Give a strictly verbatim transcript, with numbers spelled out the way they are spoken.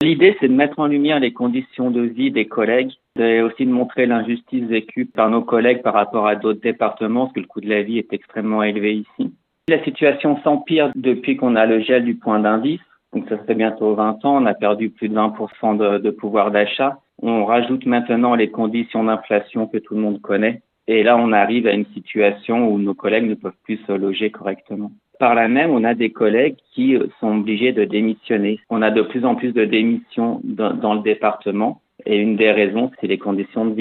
L'idée, c'est de mettre en lumière les conditions de vie des collègues, et aussi de montrer l'injustice vécue par nos collègues par rapport à d'autres départements, parce que le coût de la vie est extrêmement élevé ici. La situation s'empire depuis qu'on a le gel du point d'indice. Donc ça fait bientôt vingt ans, on a perdu plus de vingt pour cent de, de pouvoir d'achat. On rajoute maintenant les conditions d'inflation que tout le monde connaît. Et là, on arrive à une situation où nos collègues ne peuvent plus se loger correctement. Par là même, on a des collègues qui sont obligés de démissionner. On a de plus en plus de démissions dans, dans le département. Et une des raisons, c'est les conditions de vie.